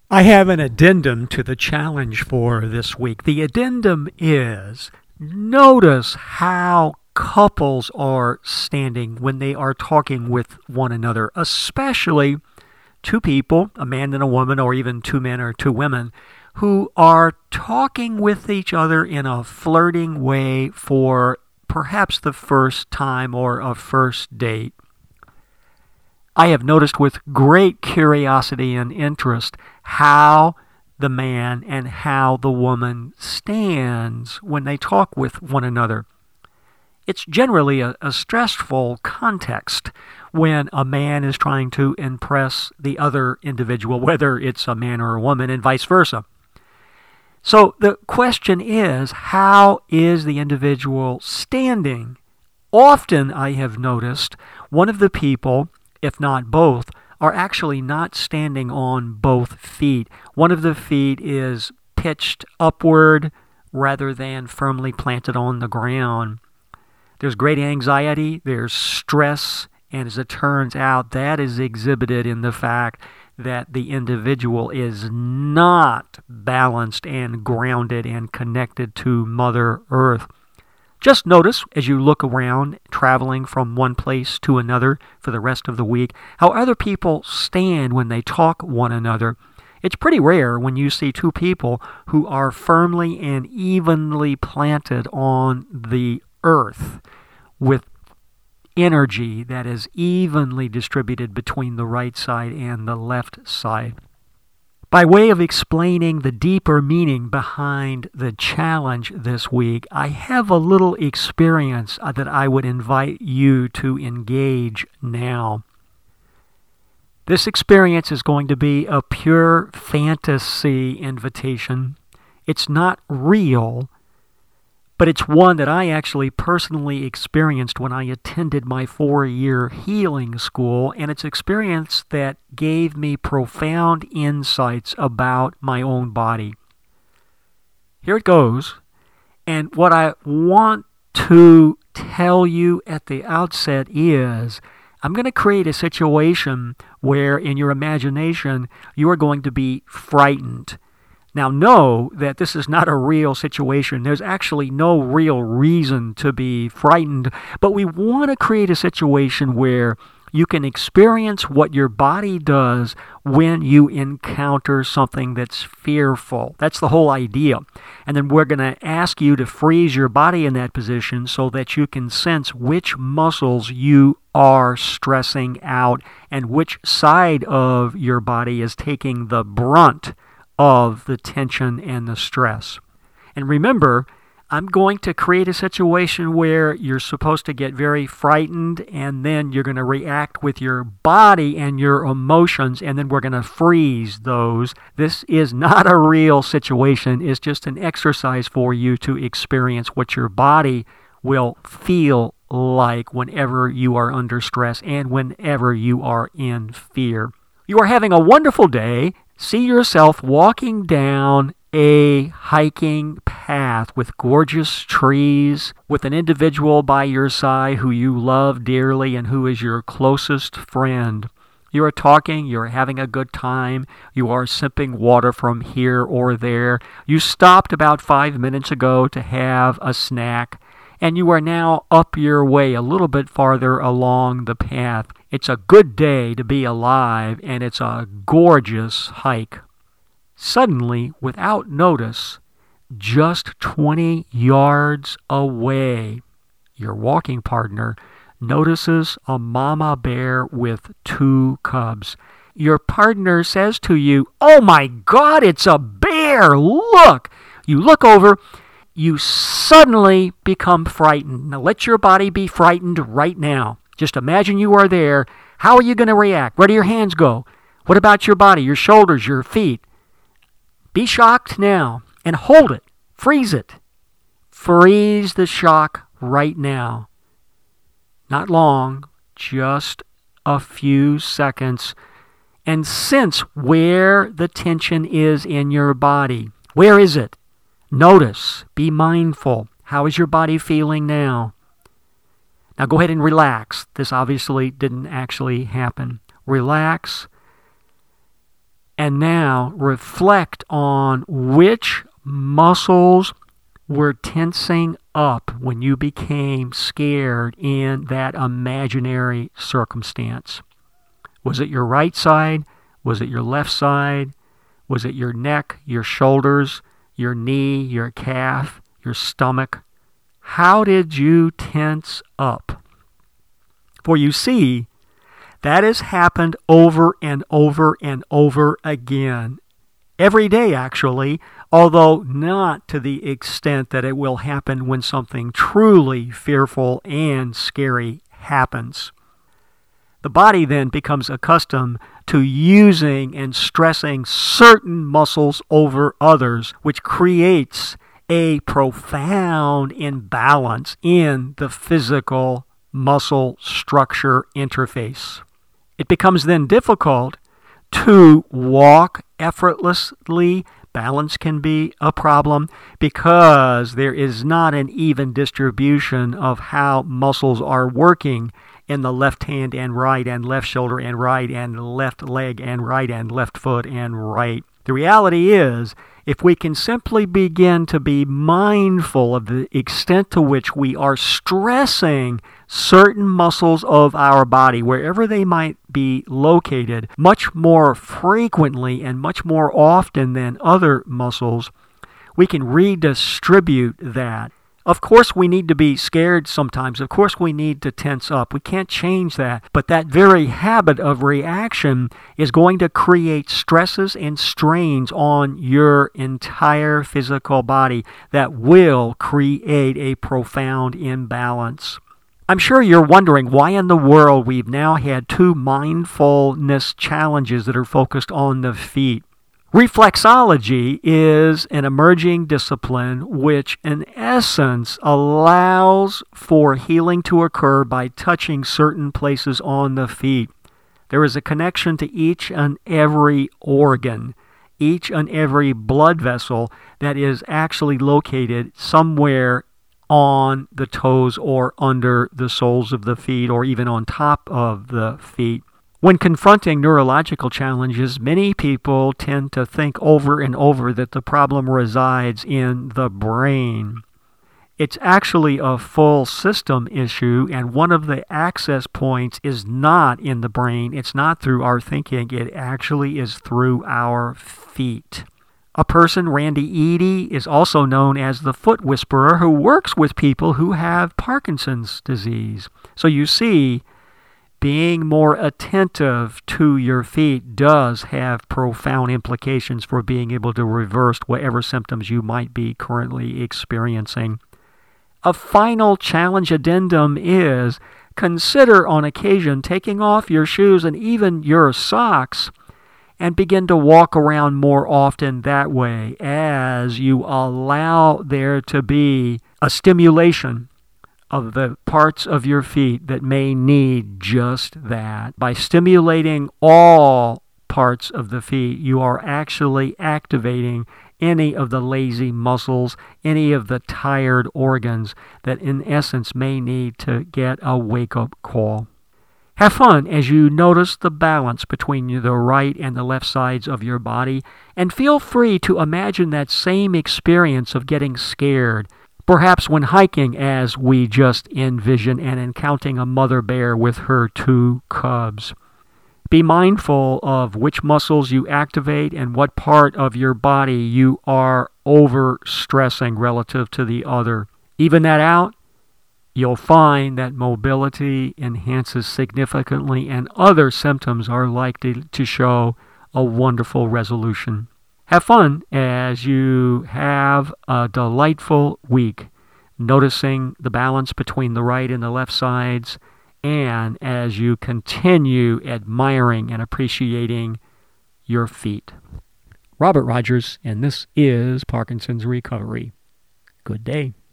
I have an addendum to the challenge for this week. The addendum is notice how couples are standing when they are talking with one another, especially two people, a man and a woman, or even two men or two women, who are talking with each other in a flirting way for perhaps the first time or a first date. I have noticed with great curiosity and interest how the man and how the woman stands when they talk with one another. It's generally a stressful context when a man is trying to impress the other individual, whether it's a man or a woman, and vice versa. So the question is, how is the individual standing? Often I have noticed one of the people, if not both, are actually not standing on both feet. One of the feet is pitched upward rather than firmly planted on the ground. There's great anxiety, there's stress, and as it turns out, that is exhibited in the fact that the individual is not balanced and grounded and connected to Mother Earth. Just notice, as you look around, traveling from one place to another for the rest of the week, how other people stand when they talk one another. It's pretty rare when you see two people who are firmly and evenly planted on the earth with energy that is evenly distributed between the right side and the left side. By way of explaining the deeper meaning behind the challenge this week, I have a little experience that I would invite you to engage now. This experience is going to be a pure fantasy invitation. It's not real, but it's one that I actually personally experienced when I attended my 4-year healing school, and it's an experience that gave me profound insights about my own body. Here it goes, and what I want to tell you at the outset is I'm going to create a situation where in your imagination you are going to be frightened. Now, know that this is not a real situation. There's actually no real reason to be frightened, but we want to create a situation where you can experience what your body does when you encounter something that's fearful. That's the whole idea. And then we're going to ask you to freeze your body in that position so that you can sense which muscles you are stressing out and which side of your body is taking the brunt of the tension and the stress. And remember, I'm going to create a situation where you're supposed to get very frightened, and then you're going to react with your body and your emotions, and then we're going to freeze those. This is not a real situation. It's just an exercise for you to experience what your body will feel like whenever you are under stress and whenever you are in fear. You are having a wonderful day. See yourself walking down a hiking path with gorgeous trees, with an individual by your side who you love dearly and who is your closest friend. You are talking, you're having a good time, you are sipping water from here or there. You stopped about 5 minutes ago to have a snack, and you are now up your way a little bit farther along the path. It's a good day to be alive, and it's a gorgeous hike. Suddenly, without notice, just 20 yards away, your walking partner notices a mama bear with 2 cubs. Your partner says to you, "Oh my God, it's a bear! Look!" You look over. You suddenly become frightened. Now let your body be frightened right now. Just imagine you are there. How are you going to react? Where do your hands go? What about your body, your shoulders, your feet? Be shocked now and hold it. Freeze it. Freeze the shock right now. Not long, just a few seconds. And sense where the tension is in your body. Where is it? Notice, be mindful. How is your body feeling now? Now go ahead and relax. This obviously didn't actually happen. Relax And now reflect on which muscles were tensing up when you became scared in that imaginary circumstance. Was it your right side? Was it your left side? Was it your neck, your shoulders, your knee, your calf, your stomach? How did you tense up? For you see, that has happened over and over and over again. Every day, actually, although not to the extent that it will happen when something truly fearful and scary happens. The body then becomes accustomed to using and stressing certain muscles over others, which creates a profound imbalance in the physical muscle structure interface. It becomes then difficult to walk effortlessly. Balance can be a problem because there is not an even distribution of how muscles are working in the left hand and left shoulder and left leg and left foot and right. The reality is, if we can simply begin to be mindful of the extent to which we are stressing certain muscles of our body, wherever they might be located, much more frequently and much more often than other muscles, we can redistribute that. Of course, we need to be scared sometimes. Of course, we need to tense up. We can't change that. But that very habit of reaction is going to create stresses and strains on your entire physical body that will create a profound imbalance. I'm sure you're wondering why in the world we've now had 2 mindfulness challenges that are focused on the feet. Reflexology is an emerging discipline which, in essence, allows for healing to occur by touching certain places on the feet. There is a connection to each and every organ, each and every blood vessel that is actually located somewhere on the toes or under the soles of the feet or even on top of the feet. When confronting neurological challenges, many people tend to think over and over that the problem resides in the brain. It's actually a full system issue, and one of the access points is not in the brain. It's not through our thinking. It actually is through our feet. A person, Randy Eady, is also known as the foot whisperer who works with people who have Parkinson's disease. So you see, being more attentive to your feet does have profound implications for being able to reverse whatever symptoms you might be currently experiencing. A final challenge addendum is consider on occasion taking off your shoes and even your socks and begin to walk around more often that way as you allow there to be a stimulation of the parts of your feet that may need just that. By stimulating all parts of the feet, you are actually activating any of the lazy muscles, any of the tired organs that in essence may need to get a wake-up call. Have fun as you notice the balance between the right and the left sides of your body, and feel free to imagine that same experience of getting scared, perhaps when hiking as we just envisioned and encountering a mother bear with her 2 cubs. Be mindful of which muscles you activate and what part of your body you are overstressing relative to the other. Even that out, you'll find that mobility enhances significantly and other symptoms are likely to show a wonderful resolution. Have fun as you have a delightful week, noticing the balance between the right and the left sides, and as you continue admiring and appreciating your feet. Robert Rogers, and this is Parkinson's Recovery. Good day.